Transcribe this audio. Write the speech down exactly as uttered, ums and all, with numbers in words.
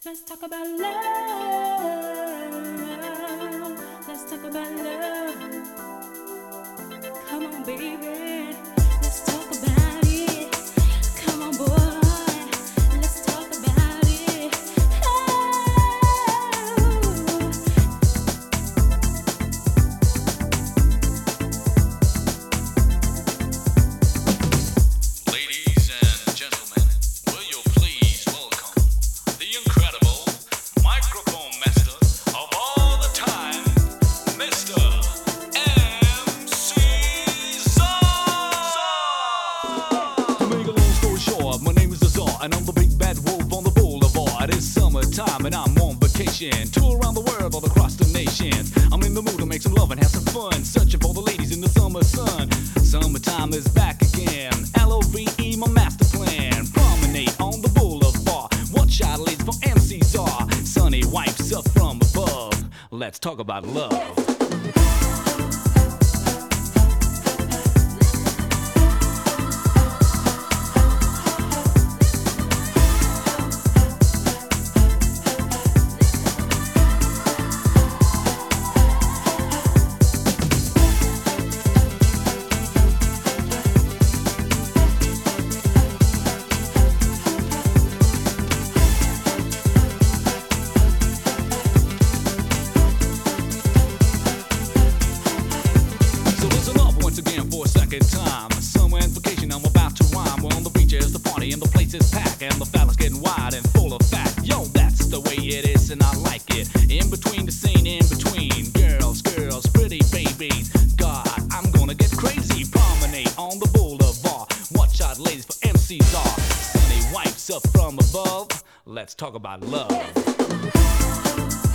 Let's talk about love. Let's talk about love. Come on, baby. Let's talk about it. Come on, boy. Let's talk about it. Ladies and gentlemen, will you please welcome the incredible microphone master of all the time, Mister M C Czar! To make a long story short, my name is Azar, and I'm the big bad wolf on the boulevard. It's summertime and I'm on vacation, tour around the world, all across the nations. I'm in the mood to make some love and have some fun, searching for the ladies in the summer sun. Summertime is back again, L O V E, my master plan. Promenade on the boulevard, watch out ladies for M C Czar. Sunny wipes up from above, let's talk about love. Again for a second time. Summer and vacation, I'm about to rhyme. We're on the beaches, the party, and the place is packed, and the fellas getting wide and full of fat. Yo, that's the way it is, and I like it. In between the scene, in between girls, girls, pretty babies. God, I'm gonna get crazy. Promenade on the boulevard. Watch out, ladies, for M C Czar. Sunny wipes up from above. Let's talk about love.